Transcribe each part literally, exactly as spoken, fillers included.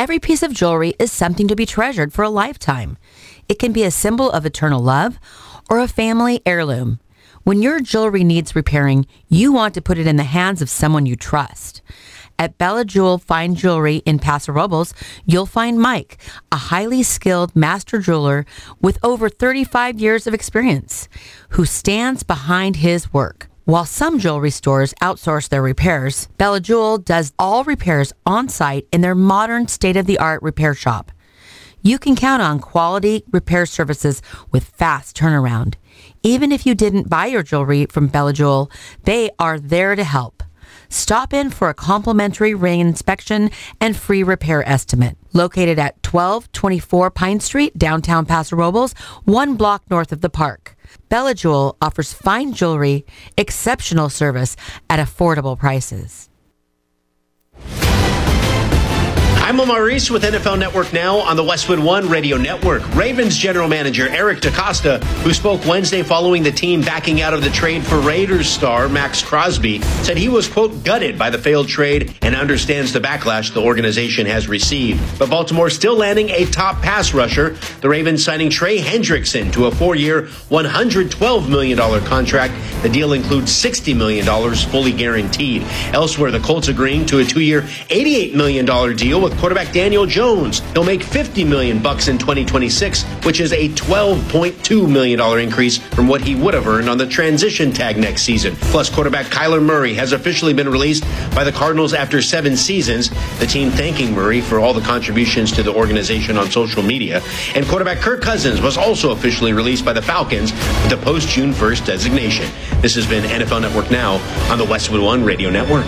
Every piece of jewelry is something to be treasured for a lifetime. It can be a symbol of eternal love or a family heirloom. When your jewelry needs repairing, you want to put it in the hands of someone you trust. At Bella Jewel Fine Jewelry in Paso Robles, you'll find Mike, a highly skilled master jeweler with over thirty-five years of experience, who stands behind his work. While some jewelry stores outsource their repairs, Bella Jewel does all repairs on-site in their modern state-of-the-art repair shop. You can count on quality repair services with fast turnaround. Even if you didn't buy your jewelry from Bella Jewel, they are there to help. Stop in for a complimentary ring inspection and free repair estimate. Located at twelve twenty-four Pine Street, downtown Paso Robles, one block north of the park. Bella Jewel offers fine jewelry, exceptional service at affordable prices. I'm Omar Reese with N F L Network Now on the Westwood One Radio Network. Ravens general manager Eric DeCosta, who spoke Wednesday following the team backing out of the trade for Raiders star Max Crosby, said he was, quote, gutted by the failed trade and understands the backlash the organization has received. But Baltimore still landing a top pass rusher, the Ravens signing Trey Hendrickson to a four-year, one hundred twelve million dollars contract. The deal includes sixty million dollars fully guaranteed. Elsewhere, the Colts agreeing to a two-year, eighty-eight million dollars deal with quarterback Daniel Jones. He'll make fifty million bucks in twenty twenty-six, which is a twelve point two million dollars increase from what he would have earned on the transition tag next season. Plus, quarterback Kyler Murray has officially been released by the Cardinals after seven seasons, the team thanking Murray for all the contributions to the organization on social media. And quarterback Kirk Cousins was also officially released by the Falcons with a post-June first designation. This has been N F L Network Now on the Westwood One Radio Network.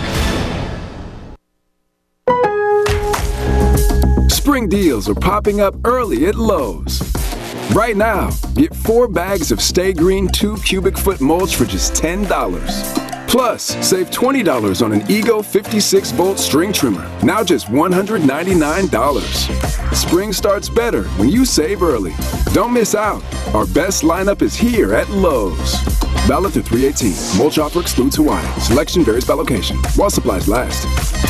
Spring deals are popping up early at Lowe's. Right now, get four bags of Stay Green two cubic foot mulch for just ten dollars. Plus, save twenty dollars on an Ego fifty-six volt string trimmer, now just one hundred ninety-nine dollars. Spring starts better when you save early. Don't miss out. Our best lineup is here at Lowe's. Valid through three eighteen. Mulch offer excludes Hawaii. Selection varies by location. While supplies last.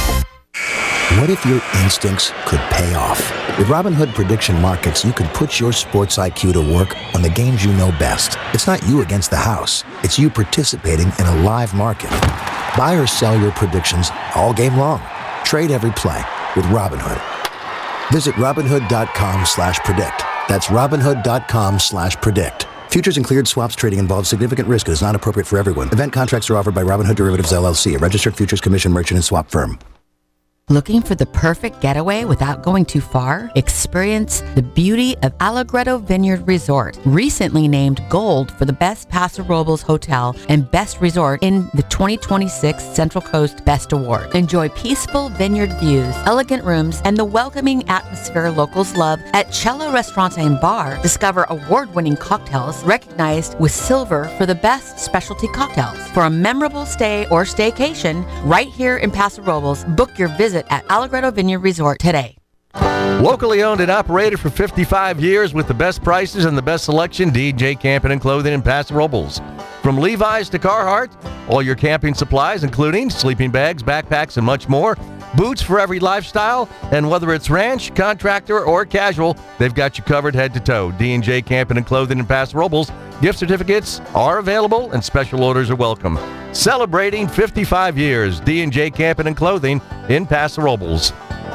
What if your instincts could pay off? With Robinhood Prediction Markets, you can put your sports I Q to work on the games you know best. It's not you against the house. It's you participating in a live market. Buy or sell your predictions all game long. Trade every play with Robinhood. Visit Robinhood.com slash predict. That's Robinhood.com slash predict. Futures and cleared swaps trading involves significant risk and is not appropriate for everyone. Event contracts are offered by Robinhood Derivatives, L L C, a registered futures commission merchant and swap firm. Looking for the perfect getaway without going too far? Experience the beauty of Allegretto Vineyard Resort, recently named Gold for the best Paso Robles hotel and best resort in the twenty twenty-six Central Coast Best Award. Enjoy peaceful vineyard views, elegant rooms, and the welcoming atmosphere locals love at Cello Restaurant and Bar. Discover award-winning cocktails recognized with silver for the best specialty cocktails. For a memorable stay or staycation right here in Paso Robles, book your visit at Allegretto Vineyard Resort today. Locally owned and operated for fifty-five years with the best prices and the best selection, D and J Camping and Clothing in Paso Robles. From Levi's to Carhartt, all your camping supplies, including sleeping bags, backpacks, and much more. Boots for every lifestyle, and whether it's ranch, contractor, or casual, they've got you covered head to toe. D and J Camping and Clothing in Paso Robles. Gift certificates are available, and special orders are welcome. Celebrating fifty-five years, D and J Camping and Clothing in Paso Robles.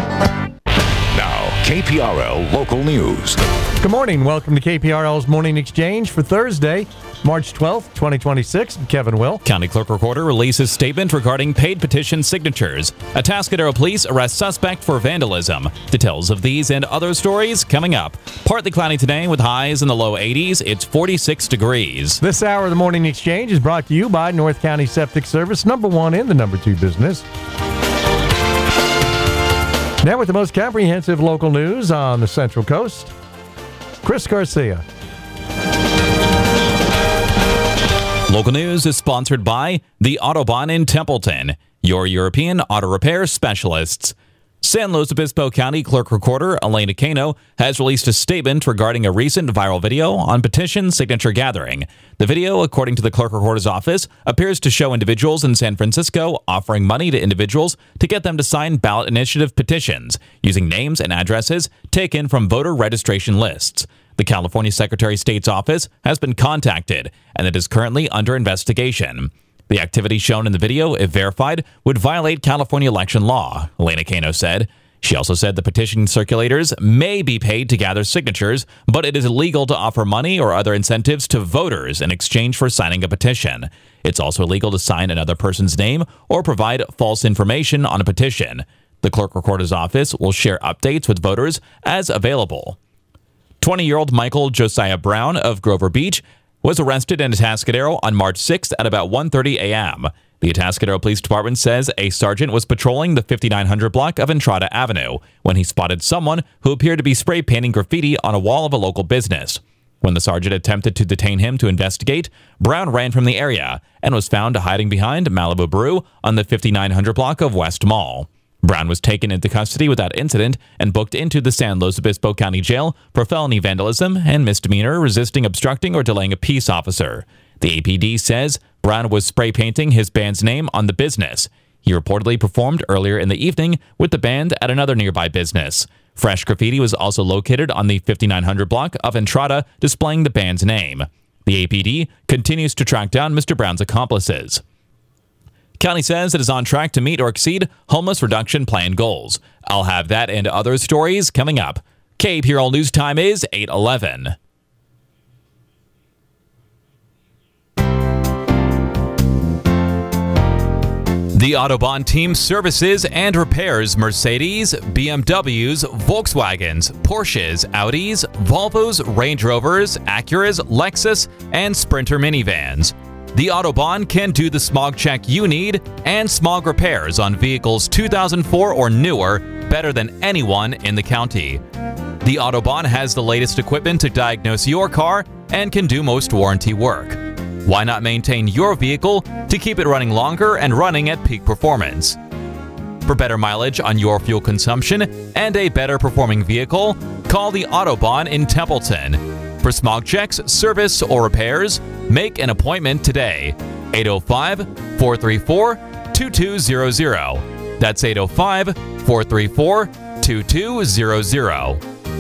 Now, K P R L Local News. Good morning. Welcome to K P R L's Morning Exchange for Thursday, March twelfth, twenty twenty-six. I'm Kevin Will. County Clerk Recorder releases statement regarding paid petition signatures. Atascadero police arrest suspect for vandalism. Details of these and other stories coming up. Partly cloudy today with highs in the low eighties. It's forty-six degrees. This hour of the Morning Exchange is brought to you by North County Septic Service, number one in the number two business. Now with the most comprehensive local news on the Central Coast, Chris Garcia. Local news is sponsored by the Autobahn in Templeton, your European auto repair specialists. San Luis Obispo County Clerk Recorder Elena Cano has released a statement regarding a recent viral video on petition signature gathering. The video, according to the Clerk Recorder's office, appears to show individuals in San Francisco offering money to individuals to get them to sign ballot initiative petitions using names and addresses taken from voter registration lists. The California Secretary of State's office has been contacted, and it is currently under investigation. The activity shown in the video, if verified, would violate California election law, Elena Cano said. She also said the petition circulators may be paid to gather signatures, but it is illegal to offer money or other incentives to voters in exchange for signing a petition. It's also illegal to sign another person's name or provide false information on a petition. The Clerk Recorder's office will share updates with voters as available. twenty-year-old Michael Josiah Brown of Grover Beach was arrested in Atascadero on March sixth at about one thirty a.m. The Atascadero Police Department says a sergeant was patrolling the fifty-nine hundred block of Entrada Avenue when he spotted someone who appeared to be spray painting graffiti on a wall of a local business. When the sergeant attempted to detain him to investigate, Brown ran from the area and was found hiding behind Malibu Brew on the fifty-nine hundred block of West Mall. Brown was taken into custody without incident and booked into the San Luis Obispo County Jail for felony vandalism and misdemeanor resisting, obstructing, or delaying a peace officer. The A P D says Brown was spray painting his band's name on the business. He reportedly performed earlier in the evening with the band at another nearby business. Fresh graffiti was also located on the fifty-nine hundred block of Entrada displaying the band's name. The A P D continues to track down Mister Brown's accomplices. County says it is on track to meet or exceed homeless reduction plan goals. I'll have that and other stories coming up. K P R L News Time is eight eleven. The Autobahn team services and repairs Mercedes, B M Ws, Volkswagens, Porsches, Audis, Volvos, Range Rovers, Acuras, Lexus, and Sprinter minivans. The Autobahn can do the smog check you need and smog repairs on vehicles two thousand four or newer better than anyone in the county. The Autobahn has the latest equipment to diagnose your car and can do most warranty work. Why not maintain your vehicle to keep it running longer and running at peak performance? For better mileage on your fuel consumption and a better performing vehicle, call the Autobahn in Templeton. For smog checks, service, or repairs, make an appointment today. eight oh five, four three four, two two zero zero. That's eight oh five, four three four, two two zero zero.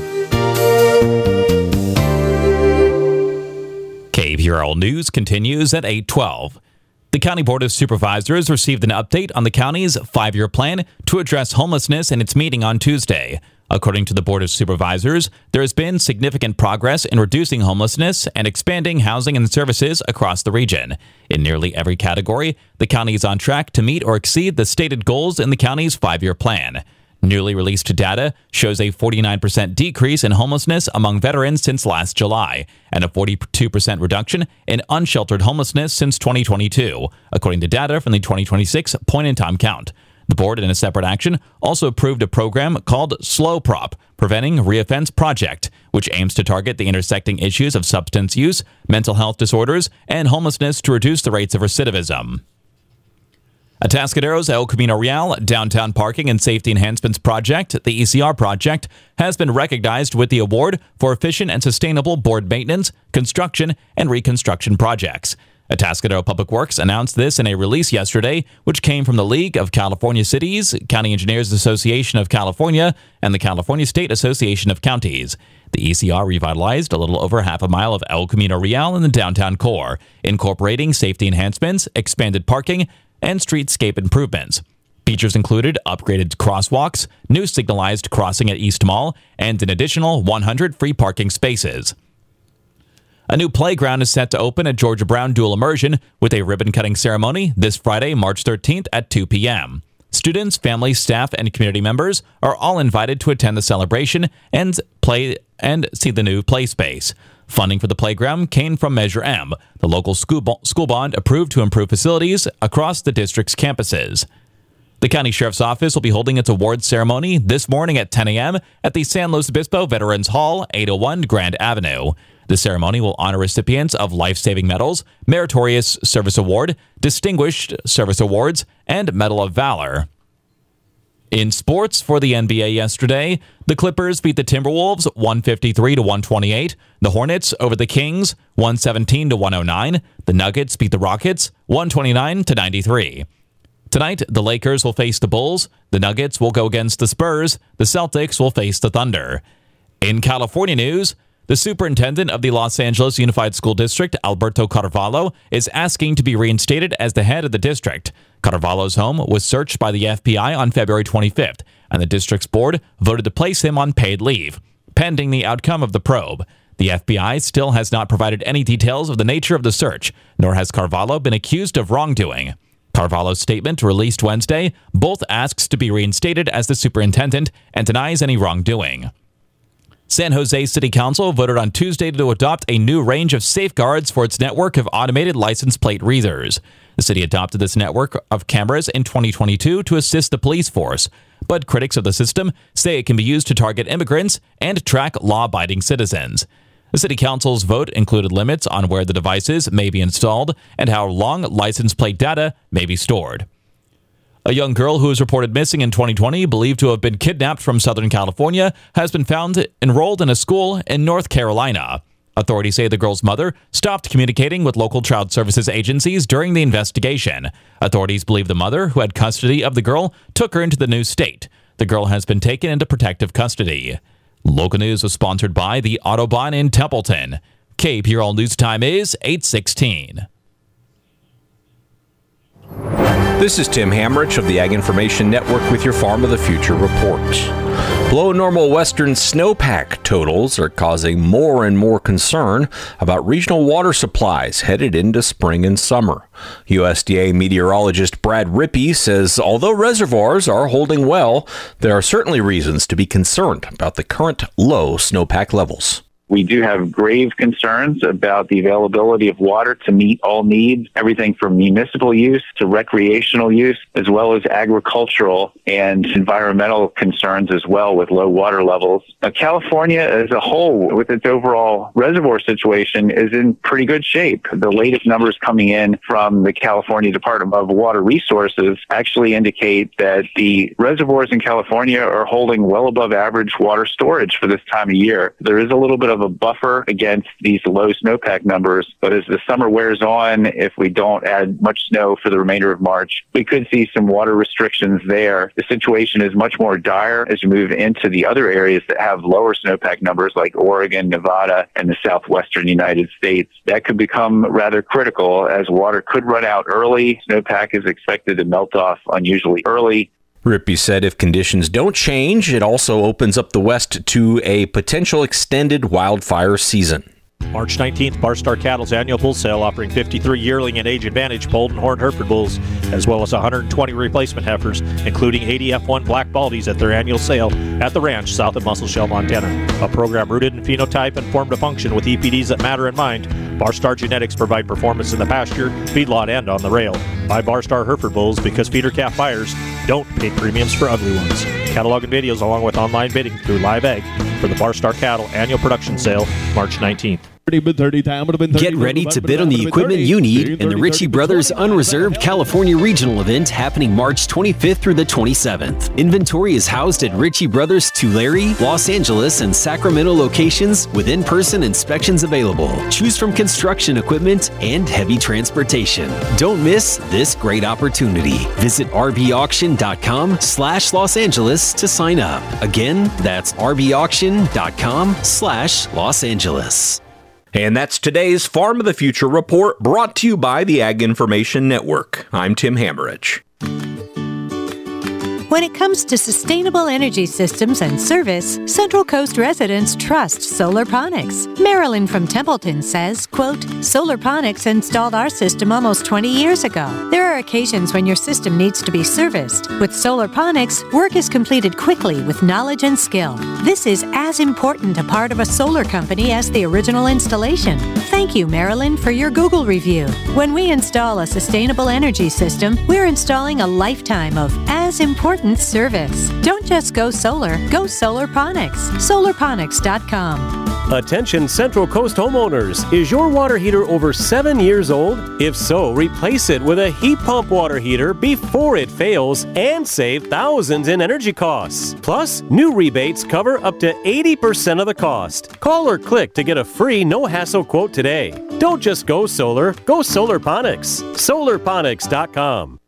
K P R L News continues at eight twelve. The County Board of Supervisors received an update on the county's five-year plan to address homelessness in its meeting on Tuesday. According to the Board of Supervisors, there has been significant progress in reducing homelessness and expanding housing and services across the region. In nearly every category, the county is on track to meet or exceed the stated goals in the county's five-year plan. Newly released data shows a forty-nine percent decrease in homelessness among veterans since last July and a forty-two percent reduction in unsheltered homelessness since twenty twenty-two, according to data from the twenty twenty-six point-in-time count. The board, in a separate action, also approved a program called Slow Prop, Preventing Reoffense Project, which aims to target the intersecting issues of substance use, mental health disorders, and homelessness to reduce the rates of recidivism. Atascadero's El Camino Real Downtown Parking and Safety Enhancements Project, the E C R project, has been recognized with the award for efficient and sustainable board maintenance, construction, and reconstruction projects. Atascadero Public Works announced this in a release yesterday, which came from the League of California Cities, County Engineers Association of California, and the California State Association of Counties. The E C R revitalized a little over half a mile of El Camino Real in the downtown core, incorporating safety enhancements, expanded parking, and streetscape improvements. Features included upgraded crosswalks, new signalized crossing at East Mall, and an additional one hundred free parking spaces. A new playground is set to open at Georgia Brown Dual Immersion with a ribbon-cutting ceremony this Friday, March thirteenth at two p.m. Students, families, staff, and community members are all invited to attend the celebration and play and see the new play space. Funding for the playground came from Measure M, the local school, bo- school bond approved to improve facilities across the district's campuses. The County Sheriff's Office will be holding its awards ceremony this morning at ten a.m. at the San Luis Obispo Veterans Hall, eight oh one Grand Avenue. The ceremony will honor recipients of Life-Saving Medals, Meritorious Service Award, Distinguished Service Awards, and Medal of Valor. In sports for the N B A yesterday, the Clippers beat the Timberwolves one fifty-three to one twenty-eight. The Hornets over the Kings one seventeen to one oh nine. The Nuggets beat the Rockets one twenty-nine to ninety-three. Tonight, the Lakers will face the Bulls. The Nuggets will go against the Spurs. The Celtics will face the Thunder. In California news, the superintendent of the Los Angeles Unified School District, Alberto Carvalho, is asking to be reinstated as the head of the district. Carvalho's home was searched by the F B I on February twenty-fifth, and the district's board voted to place him on paid leave, pending the outcome of the probe. The F B I still has not provided any details of the nature of the search, nor has Carvalho been accused of wrongdoing. Carvalho's statement, released Wednesday, both asks to be reinstated as the superintendent and denies any wrongdoing. San Jose City Council voted on Tuesday to adopt a new range of safeguards for its network of automated license plate readers. The city adopted this network of cameras in twenty twenty-two to assist the police force, but critics of the system say it can be used to target immigrants and track law-abiding citizens. The city council's vote included limits on where the devices may be installed and how long license plate data may be stored. A young girl who was reported missing in twenty twenty, believed to have been kidnapped from Southern California, has been found enrolled in a school in North Carolina. Authorities say the girl's mother stopped communicating with local child services agencies during the investigation. Authorities believe the mother, who had custody of the girl, took her into the new state. The girl has been taken into protective custody. Local news was sponsored by the Autobahn in Templeton. K P R L News Time is eight sixteen. This is Tim Hamrich of the Ag Information Network with your Farm of the Future report. Below normal western snowpack totals are causing more and more concern about regional water supplies headed into spring and summer. U S D A meteorologist Brad Rippey says although reservoirs are holding well, there are certainly reasons to be concerned about the current low snowpack levels. We do have grave concerns about the availability of water to meet all needs, everything from municipal use to recreational use, as well as agricultural and environmental concerns as well with low water levels. Now, California as a whole, with its overall reservoir situation, is in pretty good shape. The latest numbers coming in from the California Department of Water Resources actually indicate that the reservoirs in California are holding well above average water storage for this time of year. There is a little bit of a buffer against these low snowpack numbers, but as the summer wears on, if we don't add much snow for the remainder of March, we could see some water restrictions there. The situation is much more dire as you move into the other areas that have lower snowpack numbers like Oregon, Nevada, and the southwestern United States. That could become rather critical as water could run out early. Snowpack is expected to melt off unusually early. Rippey said if conditions don't change, it also opens up the West to a potential extended wildfire season. March nineteenth, Barstar Cattle's annual bull sale offering fifty-three yearling and age advantage polled and horned Hereford bulls, as well as one hundred twenty replacement heifers, including eighty F one black baldies at their annual sale at the ranch south of Musselshell, Montana. A program rooted in phenotype and formed a function with E P Ds that matter in mind. Barstar Genetics provide performance in the pasture, feedlot, and on the rail. Buy Barstar Hereford bulls because feeder calf buyers don't pay premiums for ugly ones. Catalog and videos along with online bidding through Live Egg for the Barstar Cattle annual production sale March nineteenth. Get ready to bid on the equipment you need in the Ritchie Brothers Unreserved California Regional event happening March twenty-fifth through the twenty-seventh. Inventory is housed at Ritchie Brothers Tulare, Los Angeles, and Sacramento locations with in-person inspections available. Choose from construction equipment and heavy transportation. Don't miss this great opportunity. Visit rvauction.com slash Los Angeles to sign up. Again, that's rvauction.com slash Los Angeles. And that's today's Farm of the Future report, brought to you by the Ag Information Network. I'm Tim Hammerich. When it comes to sustainable energy systems and service, Central Coast residents trust Solarponics. Marilyn from Templeton says, quote, Solarponics installed our system almost twenty years ago. There are occasions when your system needs to be serviced. With Solarponics, work is completed quickly with knowledge and skill. This is as important a part of a solar company as the original installation. Thank you, Marilyn, for your Google review. When we install a sustainable energy system, we're installing a lifetime of as important important service. Don't just go solar, go Solarponics. solar ponics dot com. Attention Central Coast homeowners. Is your water heater over seven years old? If so, replace it with a heat pump water heater before it fails and save thousands in energy costs. Plus, new rebates cover up to eighty percent of the cost. Call or click to get a free no-hassle quote today. Don't just go solar, go Solarponics. solar ponics dot com.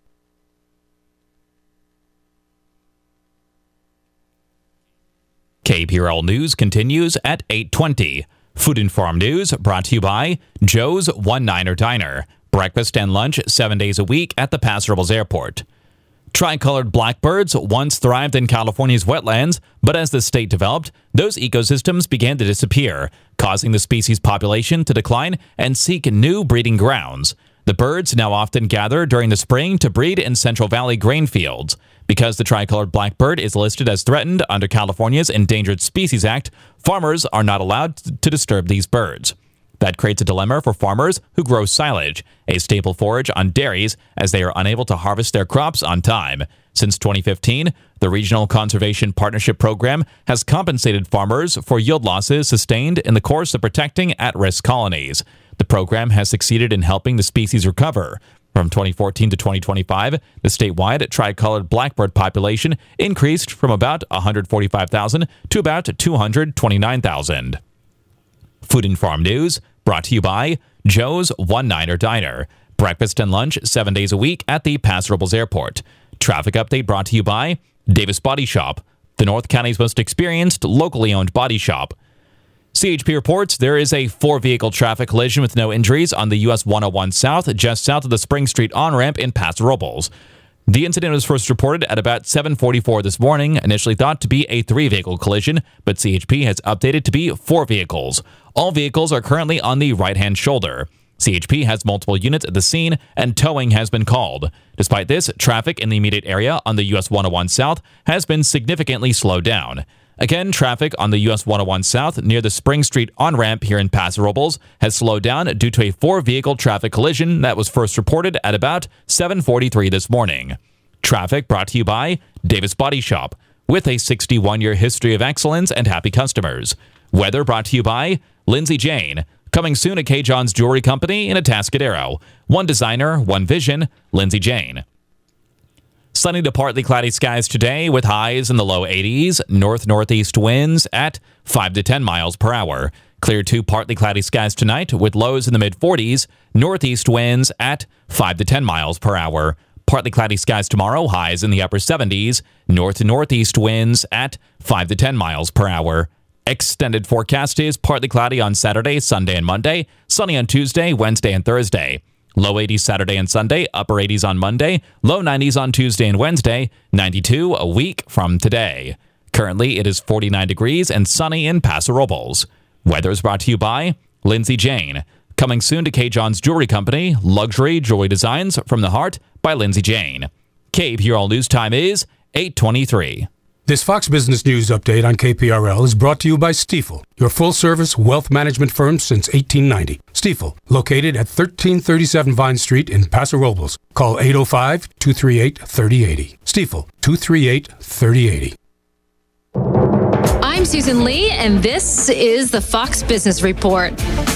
K P R L News continues at eight twenty. Food and Farm News brought to you by Joe's One-Niner Diner. Breakfast and lunch seven days a week at the Paso Robles Airport. Tricolored blackbirds once thrived in California's wetlands, but as the state developed, those ecosystems began to disappear, causing the species population to decline and seek new breeding grounds. The birds now often gather during the spring to breed in Central Valley grain fields. Because the tricolored blackbird is listed as threatened under California's Endangered Species Act, farmers are not allowed to disturb these birds. That creates a dilemma for farmers who grow silage, a staple forage on dairies, as they are unable to harvest their crops on time. Since twenty fifteen, the Regional Conservation Partnership Program has compensated farmers for yield losses sustained in the course of protecting at-risk colonies. The program has succeeded in helping the species recover. From twenty fourteen to twenty twenty-five, the statewide tricolored blackbird population increased from about one hundred forty-five thousand to about two hundred twenty-nine thousand. Food and Farm News brought to you by Joe's One-Niner Diner. Breakfast and lunch seven days a week at the Paso Robles Airport. Traffic update brought to you by Davis Body Shop, the North County's most experienced locally owned body shop. C H P reports there is a four-vehicle traffic collision with no injuries on the U S one oh one South, just south of the Spring Street on-ramp in Paso Robles. The incident was first reported at about seven forty-four this morning, initially thought to be a three-vehicle collision, but C H P has updated to be four vehicles. All vehicles are currently on the right-hand shoulder. C H P has multiple units at the scene, and towing has been called. Despite this, traffic in the immediate area on the U S one oh one South has been significantly slowed down. Again, traffic on the U S one oh one South near the Spring Street on-ramp here in Paso Robles has slowed down due to a four-vehicle traffic collision that was first reported at about seven forty-three this morning. Traffic brought to you by Davis Body Shop, with a sixty-one-year history of excellence and happy customers. Weather brought to you by Lindsay Jane, coming soon at K. John's Jewelry Company in Atascadero. One designer, one vision, Lindsay Jane. Sunny to partly cloudy skies today with highs in the low eighties, north-northeast winds at five to ten miles per hour. Clear to partly cloudy skies tonight with lows in the mid-forties, northeast winds at five to ten miles per hour. Partly cloudy skies tomorrow, highs in the upper seventies, north-northeast winds at five to ten miles per hour. Extended forecast is partly cloudy on Saturday, Sunday, and Monday, sunny on Tuesday, Wednesday, and Thursday. Low eighties Saturday and Sunday, upper eighties on Monday, low nineties on Tuesday and Wednesday, ninety-two a week from today. Currently, it is forty-nine degrees and sunny in Paso Robles. Weather is brought to you by Lindsay Jane. Coming soon to K. John's Jewelry Company, luxury jewelry designs from the heart by Lindsay Jane. K P R L News Time is eight twenty-three. This Fox Business News update on K P R L is brought to you by Stifel, your full-service wealth management firm since eighteen ninety. Stifel, located at thirteen thirty-seven Vine Street in Paso Robles. Call eight oh five, two three eight, three oh eight oh. Stifel, two three eight, three oh eight oh. I'm Susan Lee, and this is the Fox Business Report.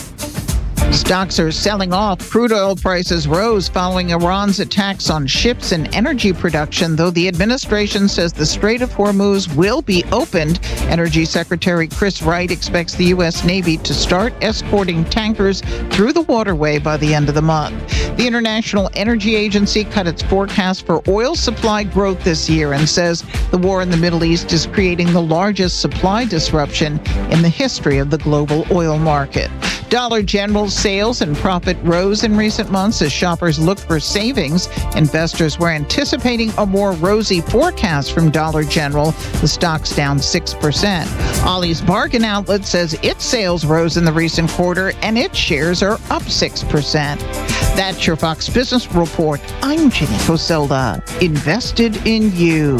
Stocks are selling off. Crude oil prices rose following Iran's attacks on ships and energy production, though the administration says the Strait of Hormuz will be opened. Energy Secretary Chris Wright expects the U S Navy to start escorting tankers through the waterway by the end of the month. The International Energy Agency cut its forecast for oil supply growth this year and says the war in the Middle East is creating the largest supply disruption in the history of the global oil market. Dollar General's sales and profit rose in recent months as shoppers look for savings. Investors were anticipating a more rosy forecast from Dollar General. The stock's down six percent. Ollie's Bargain Outlet says its sales rose in the recent quarter and its shares are up six percent. That's your Fox Business Report. I'm Jenny Coselda. Invested in you.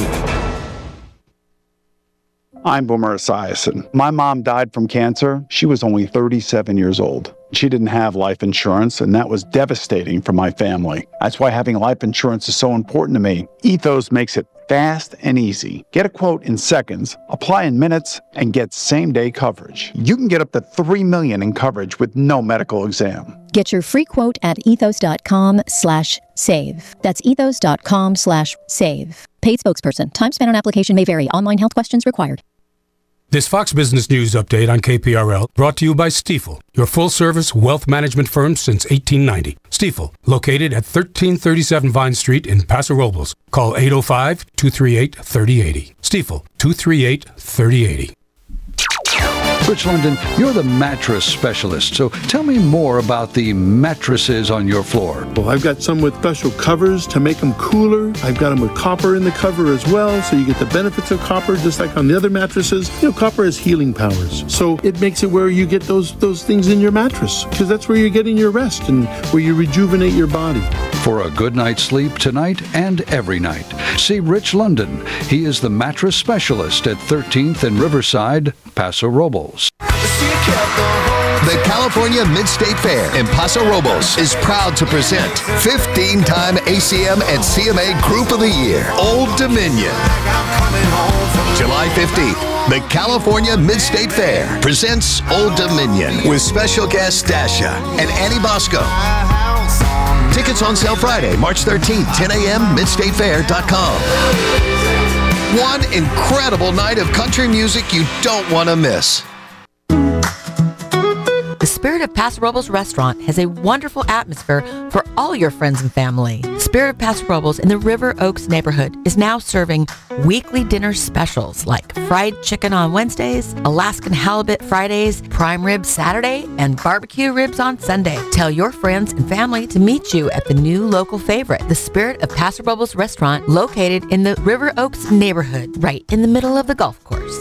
I'm Boomer Esiason. My mom died from cancer. She was only thirty-seven years old. She didn't have life insurance, and that was devastating for my family. That's why having life insurance is so important to me. Ethos makes it fast and easy. Get a quote in seconds, apply in minutes, and get same-day coverage. You can get up to three million dollars in coverage with no medical exam. Get your free quote at ethos.com slash save. That's ethos.com slash save. Paid spokesperson. Time spent on application may vary. Online health questions required. This Fox Business News update on K P R L brought to you by Stifel, your full-service wealth management firm since eighteen ninety. Stifel, located at thirteen thirty-seven Vine Street in Paso Robles. Call eight oh five, two three eight, three oh eight oh. Stifel, two three eight, three oh eight oh. Rich London, you're the mattress specialist, so tell me more about the mattresses on your floor. Well, I've got some with special covers to make them cooler. I've got them with copper in the cover as well, so you get the benefits of copper just like on the other mattresses. You know, copper has healing powers, so it makes it where you get those those things in your mattress, because that's where you're getting your rest and where you rejuvenate your body. For a good night's sleep tonight and every night, see Rich London. He is the mattress specialist at thirteenth and Riverside, Paso Robles. The California Mid-State Fair in Paso Robles is proud to present fifteen-time A C M and C M A Group of the Year, Old Dominion. July fifteenth, the California Mid-State Fair presents Old Dominion with special guests Dasha and Annie Bosco. Tickets on sale Friday, March thirteenth, ten a.m., mid state fair dot com. One incredible night of country music you don't want to miss. The Spirit of Paso Robles Restaurant has a wonderful atmosphere for all your friends and family. Spirit of Paso Robles in the River Oaks neighborhood is now serving weekly dinner specials like fried chicken on Wednesdays, Alaskan halibut Fridays, prime rib Saturday, and barbecue ribs on Sunday. Tell your friends and family to meet you at the new local favorite, the Spirit of Paso Robles Restaurant, located in the River Oaks neighborhood, right in the middle of the golf course.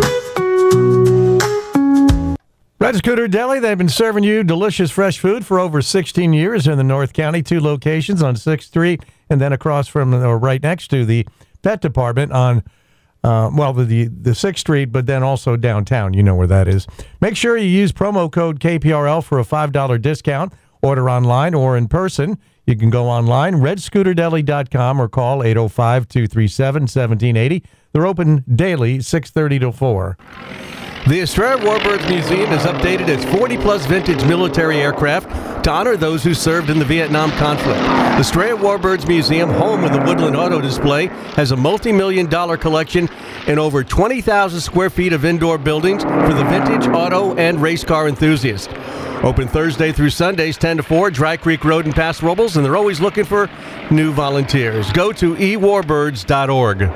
Red Scooter Deli, they've been serving you delicious fresh food for over sixteen years in the North County. Two locations on sixth Street and then across from, or right next to the pet department on, uh, well, the, the sixth Street, but then also downtown. You know where that is. Make sure you use promo code K P R L for a five dollars discount. Order online or in person. You can go online, red scooter deli dot com, or call eight oh five, two three seven, one seven eight oh. They're open daily, six thirty to four. The Estrella Warbirds Museum has updated its forty-plus vintage military aircraft to honor those who served in the Vietnam conflict. The Estrella Warbirds Museum, home of the Woodland Auto Display, has a multi-million dollar collection and over twenty thousand square feet of indoor buildings for the vintage, auto, and race car enthusiast. Open Thursday through Sundays, ten to four, Dry Creek Road in Paso Robles, and they're always looking for new volunteers. Go to e warbirds dot org.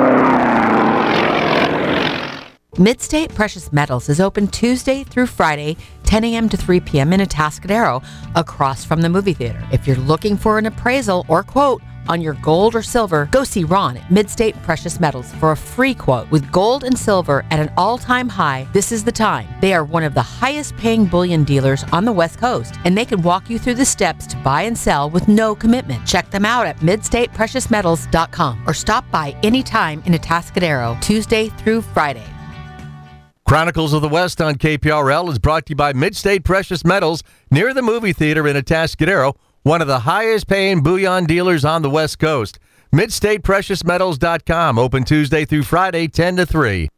Midstate Precious Metals is open Tuesday through Friday, ten a.m. to three p.m. in Atascadero, across from the movie theater. If you're looking for an appraisal or quote on your gold or silver, go see Ron at Midstate Precious Metals for a free quote. With gold and silver at an all-time high, this is the time. They are one of the highest-paying bullion dealers on the West Coast, and they can walk you through the steps to buy and sell with no commitment. Check them out at mid state precious metals dot com or stop by anytime in Atascadero, Tuesday through Friday. Chronicles of the West on K P R L is brought to you by Midstate Precious Metals near the movie theater in Atascadero, one of the highest-paying bullion dealers on the West Coast. mid state precious metals dot com, open Tuesday through Friday, ten to three.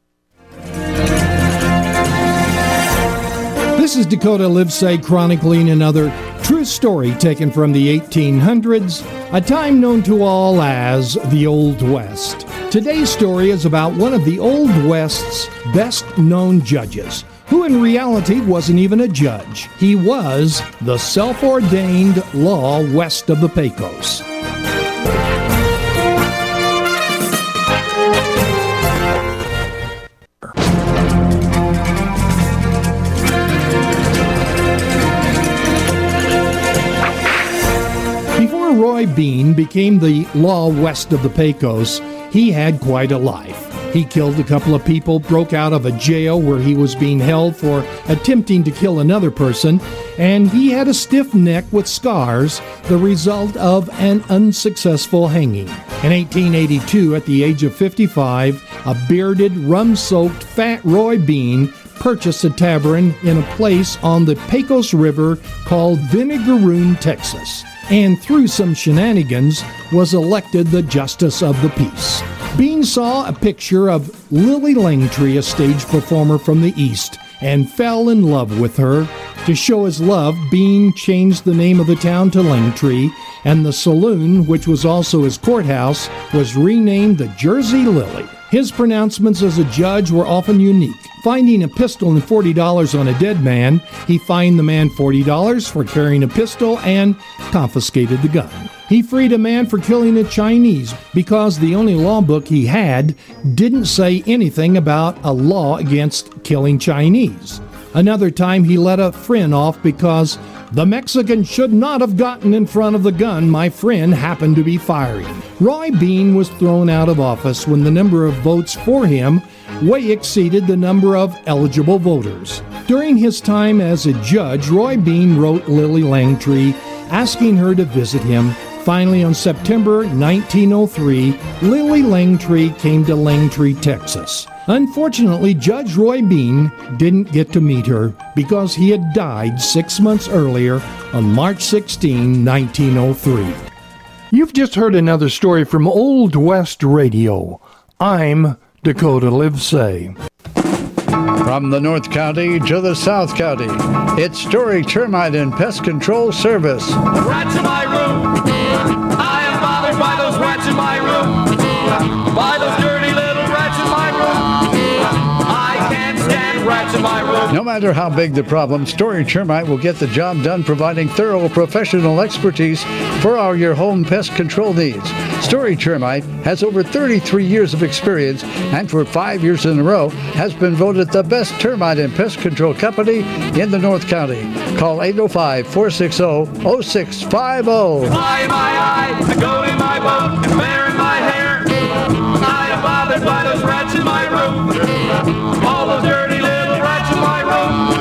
This is Dakota Livesay chronicling another true story taken from the eighteen hundreds, a time known to all as the Old West. Today's story is about one of the Old West's best-known judges, who in reality wasn't even a judge. He was the self-ordained law west of the Pecos. Before Roy Bean became the law west of the Pecos, he had quite a life. He killed a couple of people, broke out of a jail where he was being held for attempting to kill another person, and he had a stiff neck with scars, the result of an unsuccessful hanging. In eighteen eighty-two, at the age of fifty-five, a bearded, rum-soaked, fat Roy Bean purchased a tavern in a place on the Pecos River called Vinegaroon, Texas, and through some shenanigans was elected the Justice of the Peace. Bean saw a picture of Lily Langtry, a stage performer from the East, and fell in love with her. To show his love, Bean changed the name of the town to Langtry, and the saloon, which was also his courthouse, was renamed the Jersey Lily. His pronouncements as a judge were often unique. Finding a pistol and forty dollars on a dead man, he fined the man forty dollars for carrying a pistol and confiscated the gun. He freed a man for killing a Chinese because the only law book he had didn't say anything about a law against killing Chinese. Another time he let a friend off because the Mexican should not have gotten in front of the gun my friend happened to be firing. Roy Bean was thrown out of office when the number of votes for him way exceeded the number of eligible voters. During his time as a judge, Roy Bean wrote Lily Langtry asking her to visit him. Finally, on September nineteen oh three, Lily Langtry came to Langtry, Texas. Unfortunately, Judge Roy Bean didn't get to meet her because he had died six months earlier on March sixteenth, nineteen oh three. You've just heard another story from Old West Radio. I'm Dakota Livesay. From the North County to the South County, it's Story Termite and Pest Control Service. Rats in my room. I am bothered by those rats in my room. By those dirty little rats in my room. I can't stand rats in my room. No matter how big the problem, Story Termite will get the job done, providing thorough professional expertise for all your home pest control needs. Story Termite has over thirty-three years of experience and for five years in a row has been voted the best termite and pest control company in the North County. Call eight oh five, four six zero, oh six five zero. Fly in my eye, a goat in my boat, and bear in my hair. I am bothered by those rats in my room. All those dirty little rats in my room.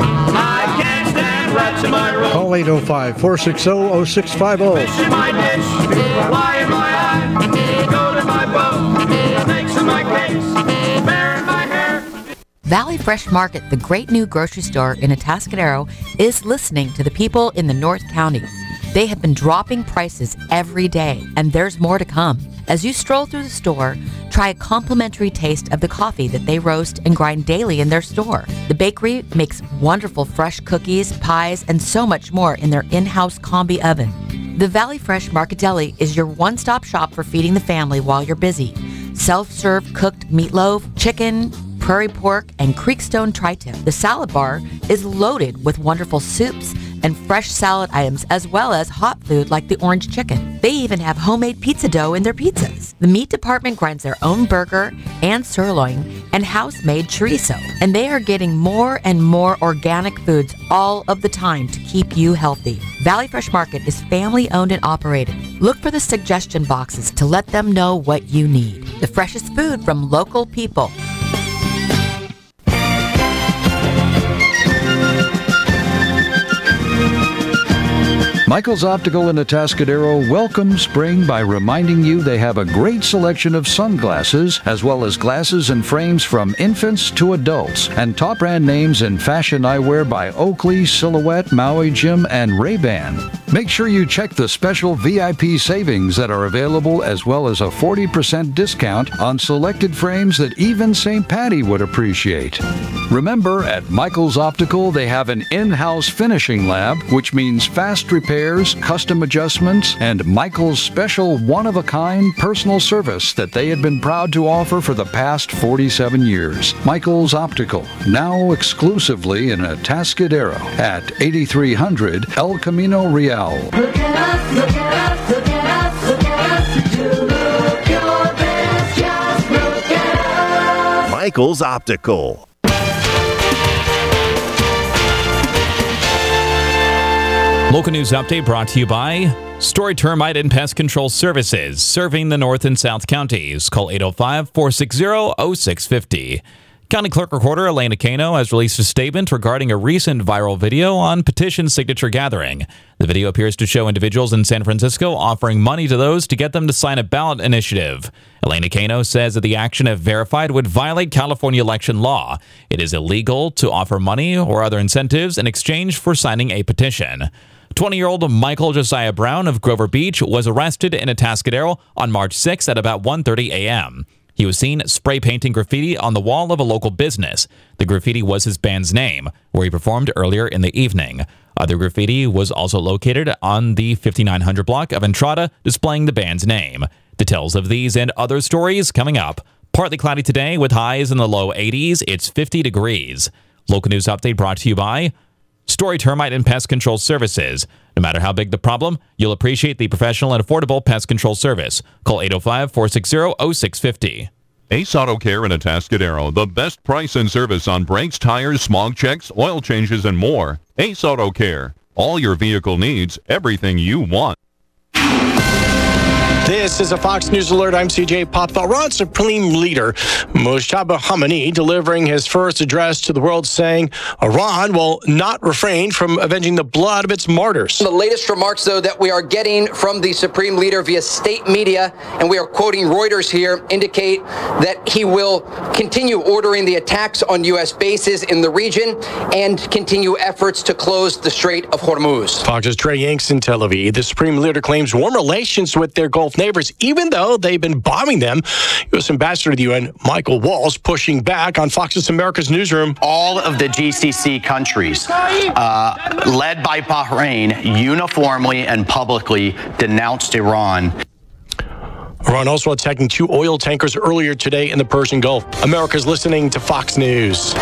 I can't stand rats in my room. Call eight oh five, four six zero, oh six five zero. Fish in my dish, fly in my eye, goat in my boat, snakes in my cakes, bear in my hair. Valley Fresh Market, the great new grocery store in Atascadero, is listening to the people in the North County. They have been dropping prices every day, and there's more to come. As you stroll through the store, try a complimentary taste of the coffee that they roast and grind daily in their store. The bakery makes wonderful fresh cookies, pies, and so much more in their in-house combi oven. The Valley Fresh Market Deli is your one-stop shop for feeding the family while you're busy. Self-serve cooked meatloaf, chicken, prairie pork, and Creekstone tri-tip. The salad bar is loaded with wonderful soups and fresh salad items, as well as hot food like the orange chicken. They even have homemade pizza dough in their pizzas. The meat department grinds their own burger and sirloin and house-made chorizo. And they are getting more and more organic foods all of the time to keep you healthy. Valley Fresh Market is family-owned and operated. Look for the suggestion boxes to let them know what you need. The freshest food from local people. Michael's Optical in Atascadero welcomes spring by reminding you they have a great selection of sunglasses, as well as glasses and frames from infants to adults, and top brand names in fashion eyewear by Oakley, Silhouette, Maui Jim, and Ray-Ban. Make sure you check the special V I P savings that are available, as well as a forty percent discount on selected frames that even Saint Patty would appreciate. Remember, at Michael's Optical, they have an in-house finishing lab, which means fast repairs, custom adjustments, and Michael's special one-of-a-kind personal service that they had been proud to offer for the past forty-seven years. Michael's Optical, now exclusively in Atascadero at eighty-three hundred El Camino Real. Look at us, look at us, look at us, look at us. You look your best, just look at us. Michael's Optical. Local news update brought to you by Story Termite and Pest Control Services, serving the North and South counties. Call eight oh five, four six zero, oh six five oh. County Clerk Recorder Elena Cano has released a statement regarding a recent viral video on petition signature gathering. The video appears to show individuals in San Francisco offering money to those to get them to sign a ballot initiative. Elena Cano says that the action, if verified, would violate California election law. It is illegal to offer money or other incentives in exchange for signing a petition. twenty-year-old Michael Josiah Brown of Grover Beach was arrested in Atascadero on March sixth at about one thirty a.m. He was seen spray painting graffiti on the wall of a local business. The graffiti was his band's name, where he performed earlier in the evening. Other graffiti was also located on the fifty-nine hundred block of Entrada, displaying the band's name. Details of these and other stories coming up. Partly cloudy today with highs in the low eighties. It's fifty degrees. Local news update brought to you by Story Termite and Pest Control Services. No matter how big the problem, you'll appreciate the professional and affordable pest control service. Call eight oh five, four six zero, oh six five oh. Ace Auto Care in Atascadero. The best price and service on brakes, tires, smog checks, oil changes, and more. Ace Auto Care. All your vehicle needs, everything you want. This is a Fox News Alert. I'm C J Pop. Iran's Supreme Leader Mojtaba Khamenei delivering his first address to the world, saying Iran will not refrain from avenging the blood of its martyrs. The latest remarks, though, that we are getting from the Supreme Leader via state media, and we are quoting Reuters here, indicate that he will continue ordering the attacks on U S bases in the region and continue efforts to close the Strait of Hormuz. Fox's Trey Yanks in Tel Aviv. The Supreme Leader claims warm relations with their Gulf neighbors, even though they've been bombing them. U S Ambassador to the U N, Michael Walls, pushing back on Fox's America's Newsroom. All of the G C C countries, uh, led by Bahrain, uniformly and publicly denounced Iran. Iran also attacking two oil tankers earlier today in the Persian Gulf. America's listening to Fox News.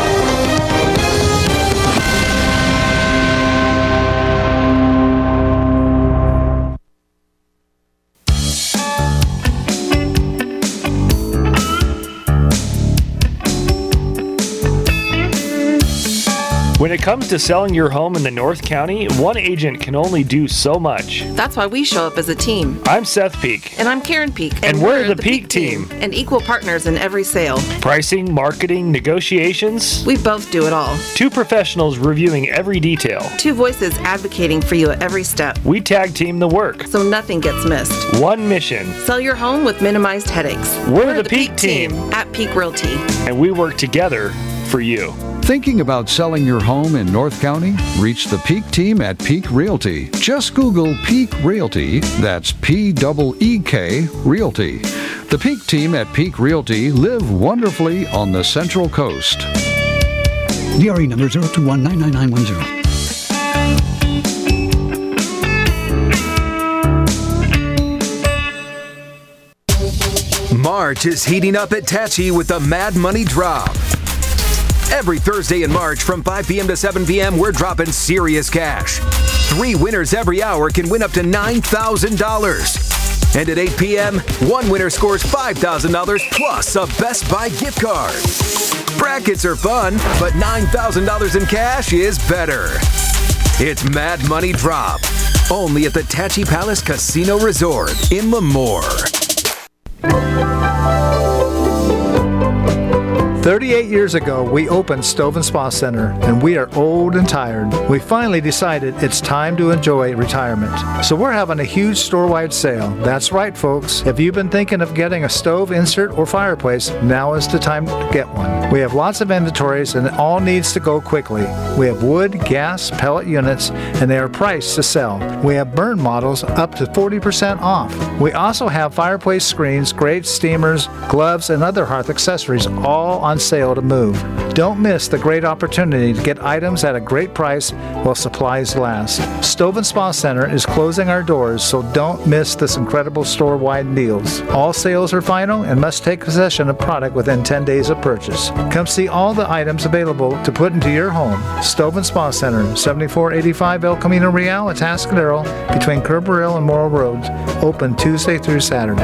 When it comes to selling your home in the North County, one agent can only do so much. That's why we show up as a team. I'm Seth Peak. And I'm Karen Peak. And, and we're, we're the, the Peak, Peak team. team. And equal partners in every sale. Pricing, marketing, negotiations. We both do it all. Two professionals reviewing every detail. Two voices advocating for you at every step. We tag team the work. So nothing gets missed. One mission. Sell your home with minimized headaches. We're, we're the, the Peak, Peak team. team at Peak Realty. And we work together for you. Thinking about selling your home in North County? Reach the Peak team at Peak Realty. Just Google Peak Realty. That's P E E K Realty. The Peak team at Peak Realty live wonderfully on the Central Coast. D R E number zero two one nine nine nine one zero. March is heating up at Tachi with the Mad Money Drop. Every Thursday in March from five p.m. to seven p.m., we're dropping serious cash. Three winners every hour can win up to nine thousand dollars. And at eight p.m., one winner scores five thousand dollars plus a Best Buy gift card. Brackets are fun, but nine thousand dollars in cash is better. It's Mad Money Drop, only at the Tachi Palace Casino Resort in Lemoore. thirty-eight years ago, we opened Stove and Spa Center, and we are old and tired. We finally decided it's time to enjoy retirement. So we're having a huge store-wide sale. That's right, folks. If you've been thinking of getting a stove, insert, or fireplace, now is the time to get one. We have lots of inventories, and it all needs to go quickly. We have wood, gas, pellet units, and they are priced to sell. We have burn models up to forty percent off. We also have fireplace screens, grates, steamers, gloves, and other hearth accessories, all on sale to move. Don't miss the great opportunity to get items at a great price while supplies last. Stove and Spa Center is closing our doors, so don't miss this incredible store-wide deals. All sales are final and must take possession of product within ten days of purchase. Come see all the items available to put into your home. Stove and Spa Center, seventy-four eighty-five El Camino Real, Atascadero, between Kerberville and Morrill Roads. Open Tuesday through Saturday.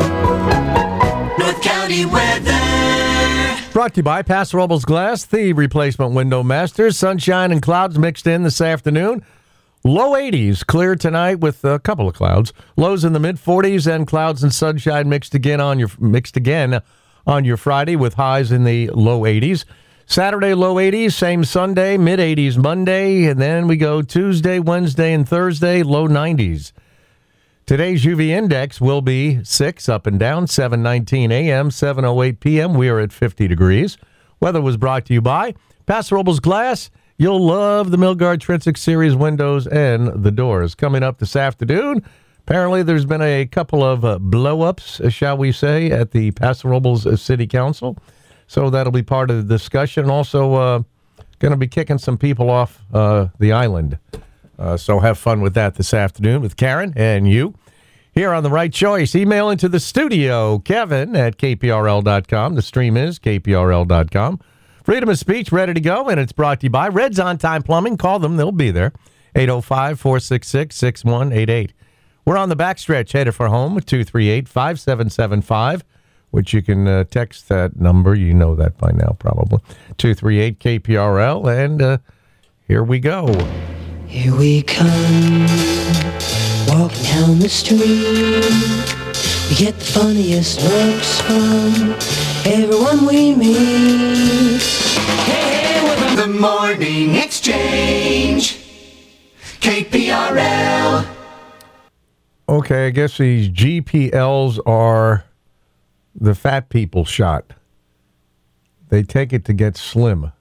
North County weather. Brought to you by Paso Robles Glass, the replacement window masters. Sunshine and clouds mixed in this afternoon. Low eighties, clear tonight with a couple of clouds. Lows in the mid forties and clouds and sunshine mixed again on your mixed again on your Friday with highs in the low eighties. Saturday, low eighties, same Sunday, mid eighties Monday, and then we go Tuesday, Wednesday, and Thursday, low nineties. Today's U V index will be six up and down, seven nineteen a.m., seven oh eight p.m. We are at fifty degrees. Weather was brought to you by Paso Robles Glass. You'll love the Milgard Trinsic Series windows and the doors. Coming up this afternoon, apparently there's been a couple of uh, blow-ups, uh, shall we say, at the Paso Robles uh, City Council. So that'll be part of the discussion. Also uh, going to be kicking some people off uh, the island. Uh, so have fun with that this afternoon with Karen and you. Here on The Right Choice, email into the studio, Kevin at K P R L dot com. The stream is K P R L dot com. Freedom of speech ready to go, and it's brought to you by Red's On Time Plumbing. Call them. They'll be there. eight oh five, four six six, six one eight eight. We're on the backstretch, headed for home, two three eight, five seven seven five, which you can uh, text that number. You know that by now, probably. two three eight K P R L, and uh, here we go. Here we come, walking down the street. We get the funniest looks from everyone we meet. Hey, hey, with the morning exchange, K P R L. Okay, I guess these G P Ls are the fat people shot. They take it to get slim.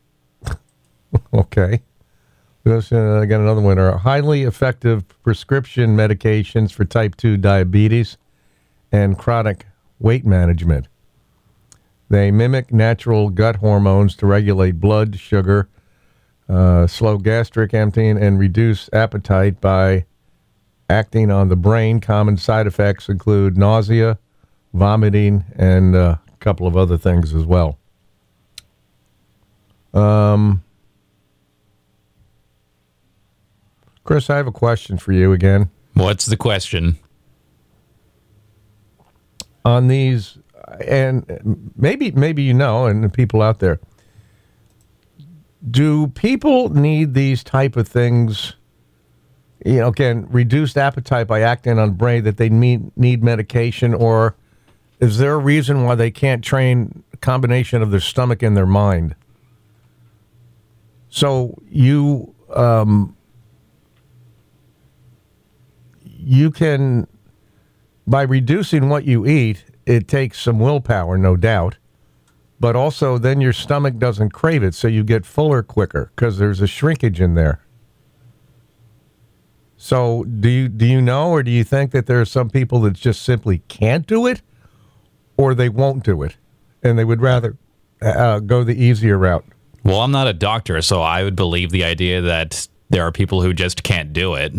Okay. This, uh, I got another one. Are highly effective prescription medications for type two diabetes and chronic weight management. They mimic natural gut hormones to regulate blood sugar, uh, slow gastric emptying, and reduce appetite by acting on the brain. Common side effects include nausea, vomiting, and uh, a couple of other things as well. Um, Chris, I have a question for you again. What's the question? On these, and maybe maybe you know, and the people out there, do people need these type of things? You know, again, reduced appetite by acting on brain, that they need need medication, or is there a reason why they can't train a combination of their stomach and their mind? So you um, you can, by reducing what you eat, it takes some willpower, no doubt, but also then your stomach doesn't crave it, so you get fuller quicker because there's a shrinkage in there. So do you do you know, or do you think that there are some people that just simply can't do it, or they won't do it, and they would rather uh, go the easier route? Well, I'm not a doctor, so I would believe the idea that there are people who just can't do it.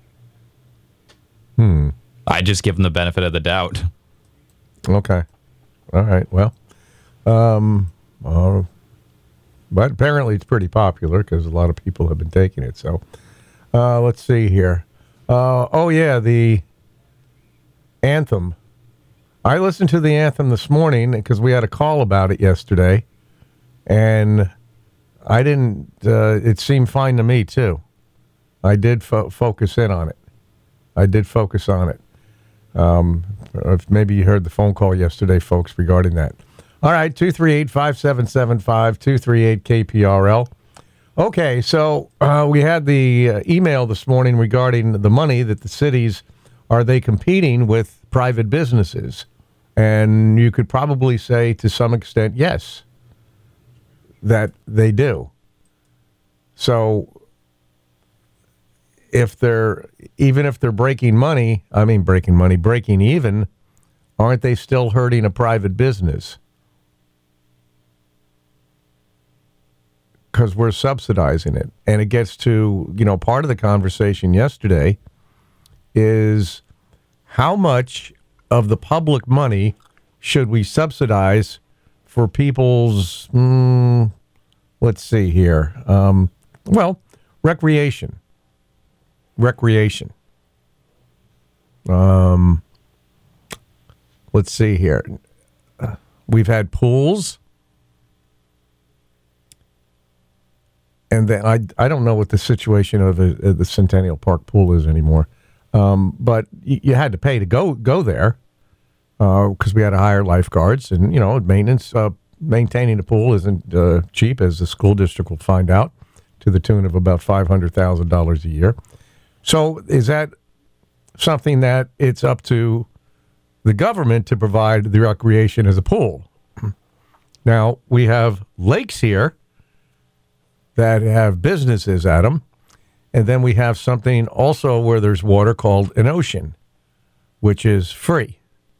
Hmm. I just give them the benefit of the doubt. Okay. All right. Well, um, uh, but apparently it's pretty popular because a lot of people have been taking it. So uh, let's see here. Uh, oh, yeah, the anthem. I listened to the anthem this morning because we had a call about it yesterday, and I didn't, uh, it seemed fine to me, too. I did fo- focus in on it. I did focus on it. Um, if maybe you heard the phone call yesterday, folks, regarding that. All right, two three eight, five seven seven five, two three eight K P R L. Okay, so uh, we had the uh, email this morning regarding the money that the cities, are they competing with private businesses? And you could probably say to some extent, yes, that they do. So if they're, even if they're breaking money, I mean breaking money, breaking even, aren't they still hurting a private business? Because we're subsidizing it. And it gets to, you know, part of the conversation yesterday is how much of the public money should we subsidize for people's, mm, let's see here, um, well, recreation. Recreation. Um, let's see here. Uh, we've had pools. And then I, I don't know what the situation of a, of the Centennial Park pool is anymore. Um, but y- you had to pay to go go there. because we had to hire lifeguards, and you know, maintenance, uh, maintaining the pool isn't uh, cheap, as the school district will find out, to the tune of about five hundred thousand dollars a year. So, is that something that it's up to the government to provide the recreation as a pool? Now, we have lakes here that have businesses at them, and then we have something also where there's water called an ocean, which is free.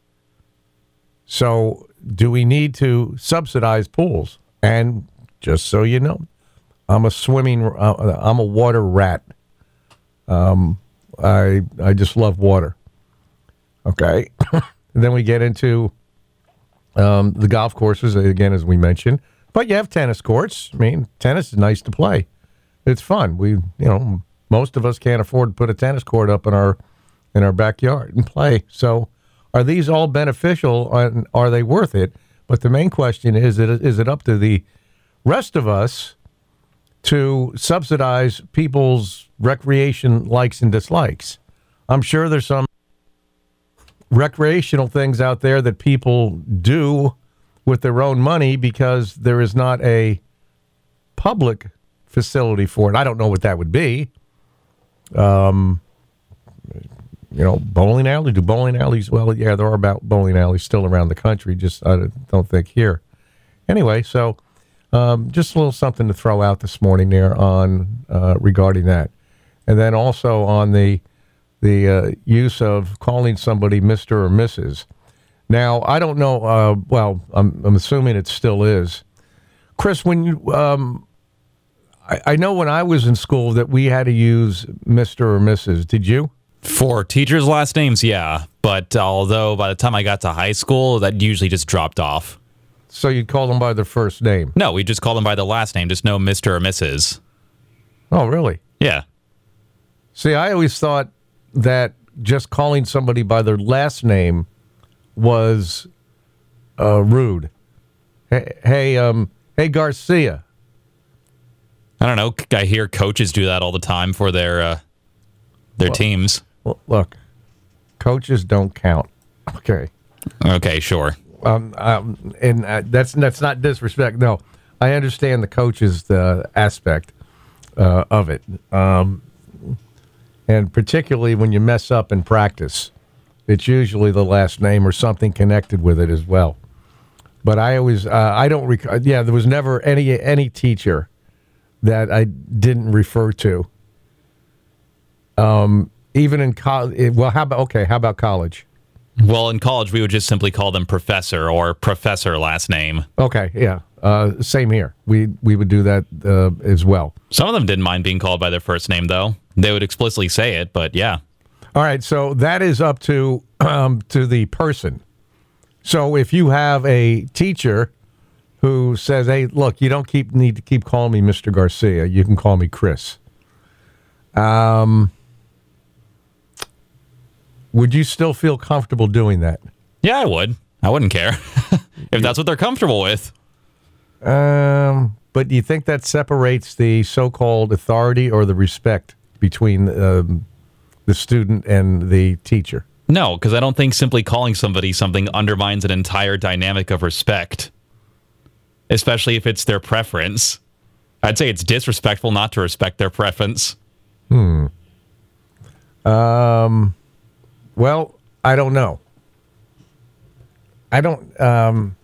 So, do we need to subsidize pools? And just so you know, I'm a swimming, uh, I'm a water rat. Um, I I just love water. Okay, and then we get into um, the golf courses again, as we mentioned. But you have tennis courts. I mean, tennis is nice to play. It's fun. We, you know, most of us can't afford to put a tennis court up in our in our backyard and play. So, are these all beneficial and are they worth it? But the main question is: it is it up to the rest of us to subsidize people's recreation likes and dislikes? I'm sure there's some recreational things out there that people do with their own money because there is not a public facility for it. I don't know what that would be. Um, you know, bowling alley. Do bowling alleys? Well, yeah, there are about bowling alleys still around the country. Just I don't think here. Anyway, so um, just a little something to throw out this morning there on uh, regarding that, and then also on the the uh, use of calling somebody Mister or Missus Now, I don't know. Uh, well, I'm, I'm assuming it still is. Chris, when you, um, I, I know when I was in school that we had to use Mister or Missus Did you? For teachers' last names, yeah. But although by the time I got to high school, that usually just dropped off. So you'd call them by their first name? No, we just call them by the last name. Just no Mister or Missus Oh, really? Yeah. See, I always thought that just calling somebody by their last name was uh, rude. Hey, hey, um, hey, Garcia. I don't know. I hear coaches do that all the time for their uh, their well, teams. Well, look, coaches don't count. Okay. Okay, sure. Um, um and uh, that's that's not disrespect. No, I understand the coaches the aspect uh, of it, um, and particularly when you mess up in practice. It's usually the last name or something connected with it as well. But I always, uh, I don't, rec- yeah, there was never any any teacher that I didn't refer to. Um, even in college, well, how about, okay, how about college? Well, in college, we would just simply call them professor or professor last name. Okay, yeah. Uh, same here. We we would do that uh, as well. Some of them didn't mind being called by their first name, though. They would explicitly say it, but yeah. All right, so that is up to um, to the person. So if you have a teacher who says, "Hey, look, you don't keep need to keep calling me Mister Garcia. You can call me Chris." Um, would you still feel comfortable doing that? Yeah, I would. I wouldn't care if that's what they're comfortable with. Um, but do you think that separates the so-called authority or the respect between um, the student and the teacher? No, because I don't think simply calling somebody something undermines an entire dynamic of respect, especially if it's their preference. I'd say it's disrespectful not to respect their preference. Hmm. Um. Well, I don't know. I don't. Um.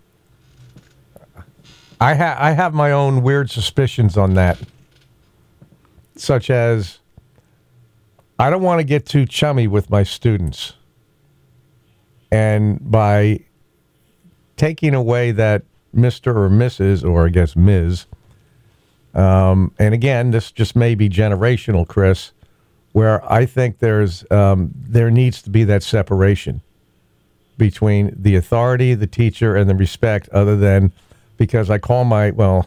I have I have my own weird suspicions on that, such as I don't want to get too chummy with my students. And by taking away that Mister or Missus, or I guess Miz, um, and again, this just may be generational, Chris, where I think there's um, there needs to be that separation between the authority, the teacher, and the respect, other than because I call my, well,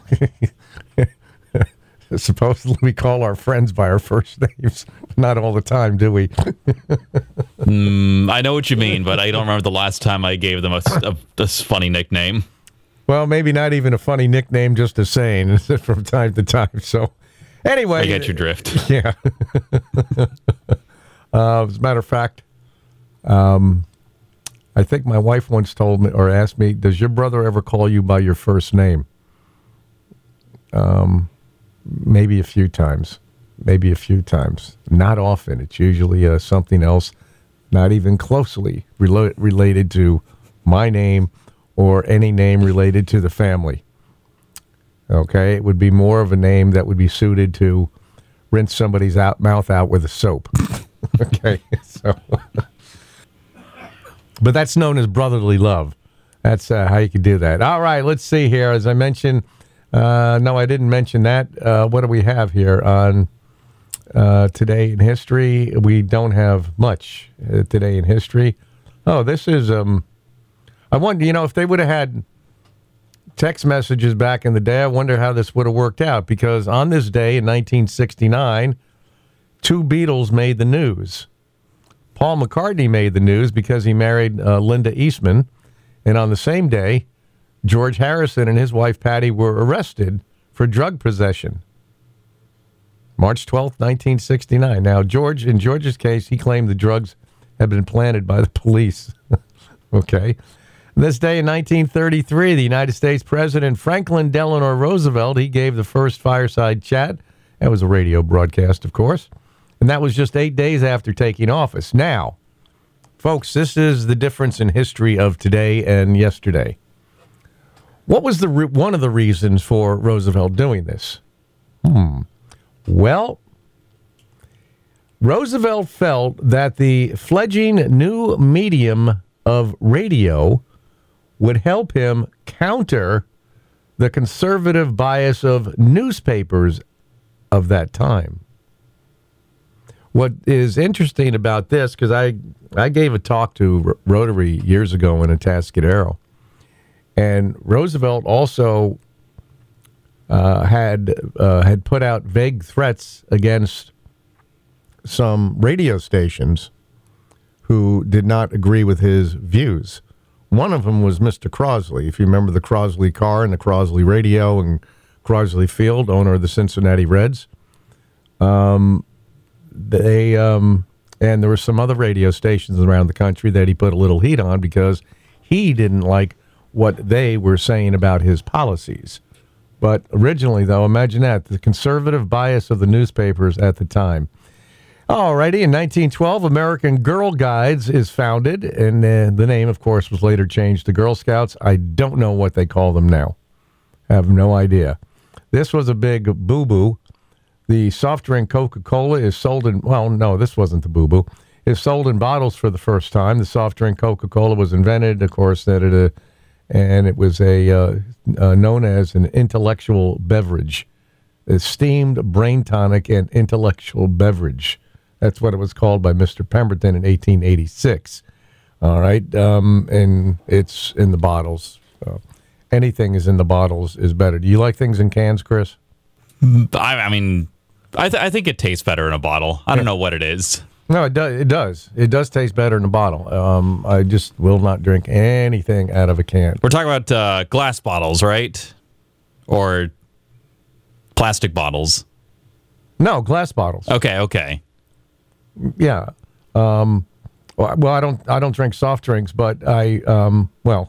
supposedly we call our friends by our first names. Not all the time, do we? mm, I know what you mean, but I don't remember the last time I gave them a, a, a funny nickname. Well, maybe not even a funny nickname, just a saying from time to time. So, anyway. I get your drift. Yeah. uh, as a matter of fact, um, I think my wife once told me or asked me, does your brother ever call you by your first name? Um, maybe a few times. Maybe a few times. Not often. It's usually uh, something else, not even closely relo- related to my name or any name related to the family. Okay? It would be more of a name that would be suited to rinse somebody's out, mouth out with a soap. Okay? So, but that's known as brotherly love. That's uh, how you can do that. All right, let's see here. As I mentioned, uh, no, I didn't mention that. Uh, what do we have here on uh, Today in History? We don't have much uh, Today in History. Oh, this is, um, I wonder, you know, if they would have had text messages back in the day, I wonder how this would have worked out. Because on this day in nineteen sixty-nine, two Beatles made the news. Paul McCartney made the news because he married uh, Linda Eastman. And on the same day, George Harrison and his wife Patty were arrested for drug possession. March twelfth, nineteen sixty-nine. Now, George, in George's case, he claimed the drugs had been planted by the police. Okay. This day in nineteen thirty-three, the United States President Franklin Delano Roosevelt, he gave the first fireside chat. That was a radio broadcast, of course. And that was just eight days after taking office. Now, folks, this is the difference in history of today and yesterday. What was the re- one of the reasons for Roosevelt doing this? Hmm. Well, Roosevelt felt that the fledgling new medium of radio would help him counter the conservative bias of newspapers of that time. What is interesting about this, because I, I gave a talk to Rotary years ago in Atascadero, and Roosevelt also uh, had uh, had put out vague threats against some radio stations who did not agree with his views. One of them was Mister Crosley. If you remember the Crosley car and the Crosley radio and Crosley Field, owner of the Cincinnati Reds. Um, they um, and there were some other radio stations around the country that he put a little heat on because he didn't like what they were saying about his policies. But originally, though, imagine that, the conservative bias of the newspapers at the time. Alrighty, in nineteen twelve, American Girl Guides is founded, and uh, the name, of course, was later changed to Girl Scouts. I don't know what they call them now. I have no idea. This was a big boo-boo. The soft drink Coca-Cola is sold in, well, no, this wasn't the boo-boo. It's sold in bottles for the first time. The soft drink Coca-Cola was invented, of course, that it, uh, and it was a uh, uh, known as an intellectual beverage, a steamed brain tonic and intellectual beverage. That's what it was called by Mister Pemberton in eighteen eighty-six. All right, um, and it's in the bottles. So anything is in the bottles is better. Do you like things in cans, Chris? I, I mean, I, th- I think it tastes better in a bottle. I don't know what it is. No, it does. It does. It does taste better in a bottle. Um, I just will not drink anything out of a can. We're talking about uh, glass bottles, right? Or plastic bottles? No, glass bottles. Okay, okay. Yeah. Um, well, I don't. I don't drink soft drinks, but I. Um, well.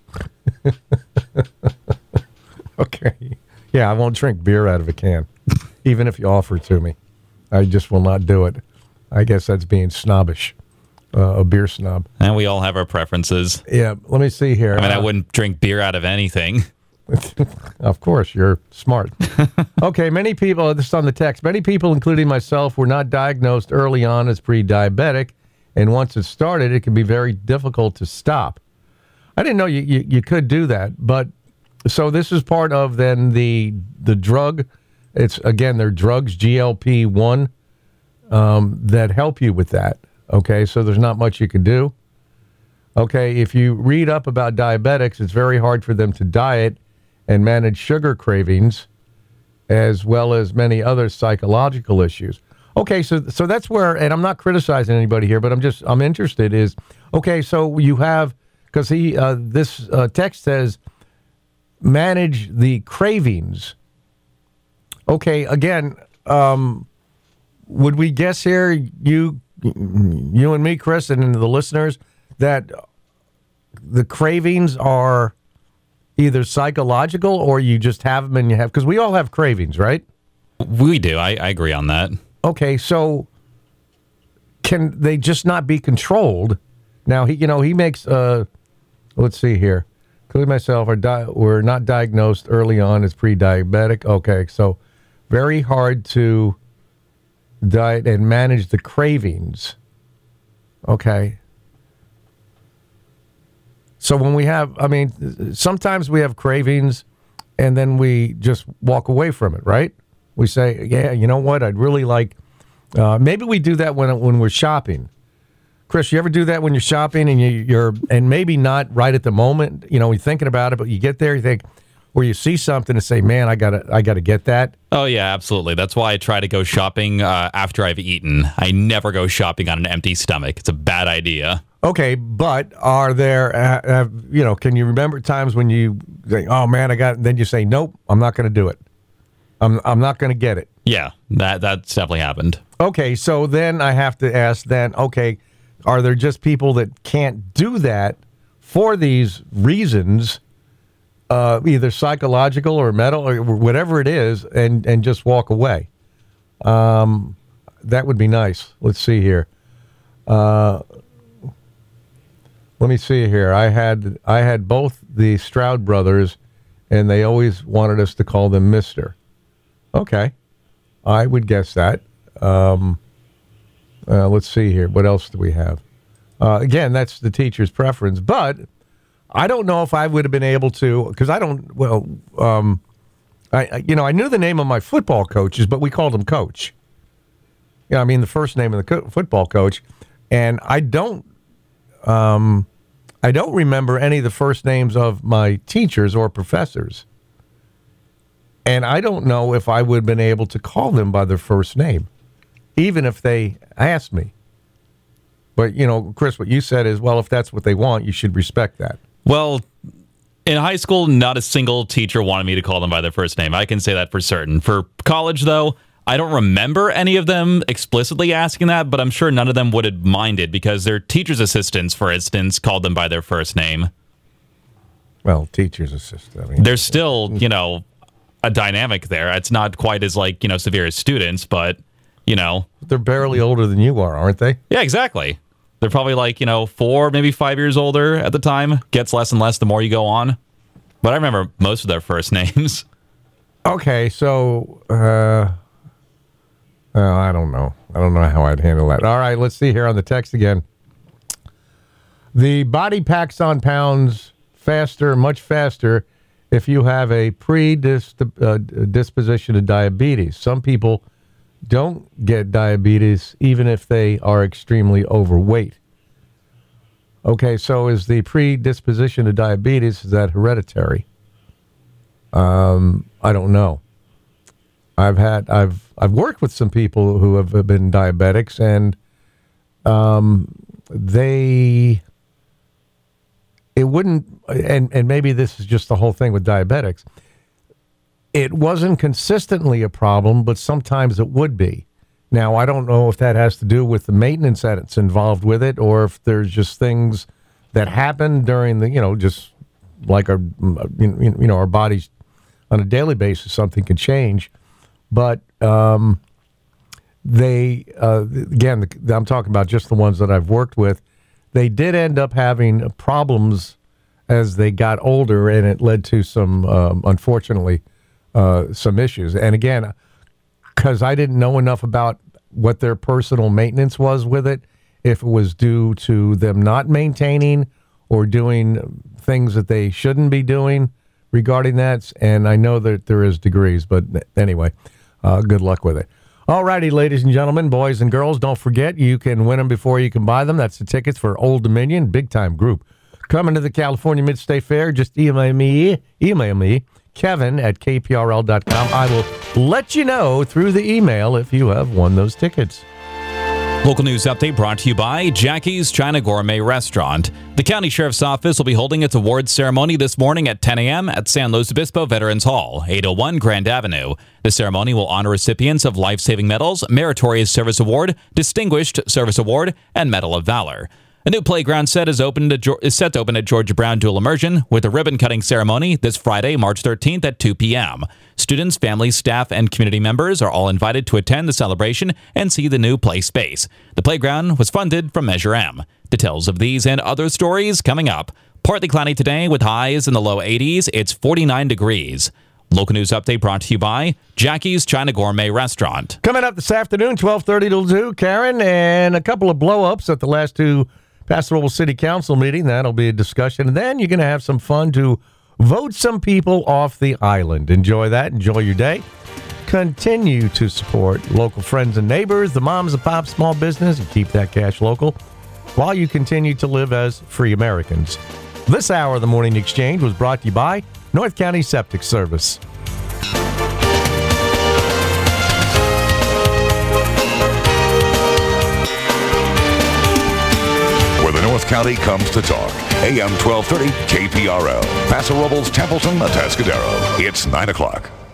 Okay. Yeah, I won't drink beer out of a can, even if you offer it to me. I just will not do it. I guess that's being snobbish, uh, a beer snob. And we all have our preferences. Yeah. Let me see here. I mean, uh, I wouldn't drink beer out of anything. Of course, you're smart. Okay, many people, this is on the text, many people, including myself, were not diagnosed early on as pre-diabetic, and once it started, it can be very difficult to stop. I didn't know you, you, you could do that, but so this is part of then the the drug. It's, again, they're drugs, G L P one, um, that help you with that. Okay, so there's not much you can do. Okay, if you read up about diabetics, it's very hard for them to diet and manage sugar cravings, as well as many other psychological issues. Okay, so so that's where, and I'm not criticizing anybody here, but I'm just, I'm interested is, okay, so you have, because he, uh, this uh, text says, manage the cravings. Okay, again, um, would we guess here, you, you and me, Chris, and the listeners, that the cravings are either psychological or you just have them and you have, because we all have cravings, right? We do. I, I agree on that. Okay, so can they just not be controlled? Now, he, you know, he makes, uh, let's see here. Including myself, are di- were not diagnosed early on as pre-diabetic. Okay, so very hard to diet and manage the cravings. Okay. So when we have, I mean, sometimes we have cravings and then we just walk away from it, right? We say, yeah, you know what? I'd really like, uh, maybe we do that when when we're shopping. Chris, you ever do that when you're shopping and you, you're, and maybe not right at the moment, you know, you're thinking about it, but you get there, you think, where you see something and say, man, I gotta, I gotta get that. Oh yeah, absolutely. That's why I try to go shopping uh, after I've eaten. I never go shopping on an empty stomach. It's a bad idea. Okay, but are there, uh, uh, you know, can you remember times when you say, oh man, I got it, and then you say, nope, I'm not going to do it. I'm, I'm not going to get it. Yeah, that that's definitely happened. Okay, so then I have to ask then, okay, are there just people that can't do that for these reasons, uh, either psychological or mental or whatever it is, and, and just walk away? Um, that would be nice. Let's see here. Uh, let me see here. I had I had both the Stroud brothers, and they always wanted us to call them Mister Okay, I would guess that. Um, Uh, let's see here. What else do we have? Uh, again, that's the teacher's preference, but I don't know if I would have been able to, because I don't, well, um, I, I, you know, I knew the name of my football coaches, but we called him Coach. Yeah, I mean, the first name of the co- football coach, and I don't, um, I don't remember any of the first names of my teachers or professors. And I don't know if I would have been able to call them by their first name, even if they asked me. But, you know, Chris, what you said is, well, if that's what they want, you should respect that. Well, in high school, not a single teacher wanted me to call them by their first name. I can say that for certain. For college, though, I don't remember any of them explicitly asking that, but I'm sure none of them would have minded because their teacher's assistants, for instance, called them by their first name. Well, teacher's assistant. I mean, There's still, you know, a dynamic there. It's not quite as, like, you know, severe as students, but, you know. They're barely older than you are, aren't they? Yeah, exactly. They're probably like, you know, four, maybe five years older at the time. Gets less and less the more you go on. But I remember most of their first names. Okay, so, uh, uh, I don't know. I don't know how I'd handle that. All right, let's see here on the text again. The body packs on pounds faster, much faster, if you have a predisposition to diabetes. Some people don't get diabetes even if they are extremely overweight. Okay, so is the predisposition to diabetes, is that hereditary? Um, I don't know. I've had I've I've worked with some people who have been diabetics, and um, they it wouldn't and and maybe this is just the whole thing with diabetics. It wasn't consistently a problem, but sometimes it would be. Now, I don't know if that has to do with the maintenance that's involved with it, or if there's just things that happen during the, you know, just like our, you know, our bodies on a daily basis, something can change. But um, they, uh, again, the, I'm talking about just the ones that I've worked with. They did end up having problems as they got older, and it led to some, um, unfortunately, uh, some issues. And again, because I didn't know enough about what their personal maintenance was with it, if it was due to them not maintaining or doing things that they shouldn't be doing regarding that. And I know that there is degrees, but anyway, uh, good luck with it. All righty, ladies and gentlemen, boys and girls, don't forget you can win them before you can buy them. That's the tickets for Old Dominion, big-time group. Coming to the California Mid-State Fair, just email me, email me, Kevin at K P R L dot com. I will let you know through the email if you have won those tickets. Local news update brought to you by Jackie's China Gourmet Restaurant. The County Sheriff's Office will be holding its awards ceremony this morning at ten a.m. at San Luis Obispo Veterans Hall, eight oh one Grand Avenue. The ceremony will honor recipients of life-saving medals, Meritorious Service Award, Distinguished Service Award, and Medal of Valor. A new playground set is, open to, is set to open at Georgia Brown Dual Immersion with a ribbon-cutting ceremony this Friday, March thirteenth at two p.m. Students, families, staff, and community members are all invited to attend the celebration and see the new play space. The playground was funded from Measure M. Details of these and other stories coming up. Partly cloudy today with highs in the low eighties. It's forty-nine degrees. Local news update brought to you by Jackie's China Gourmet Restaurant. Coming up this afternoon, twelve thirty till two, Karen, and a couple of blow-ups at the last two Paso Robles City Council meeting. That'll be a discussion. And then you're going to have some fun to vote some people off the island. Enjoy that. Enjoy your day. Continue to support local friends and neighbors, the moms and pops small business, and keep that cash local while you continue to live as free Americans. This hour of the Morning Exchange was brought to you by North County Septic Service. Where the North County comes to talk. A M twelve thirty K P R L. Paso Robles, Templeton, Atascadero. It's nine o'clock.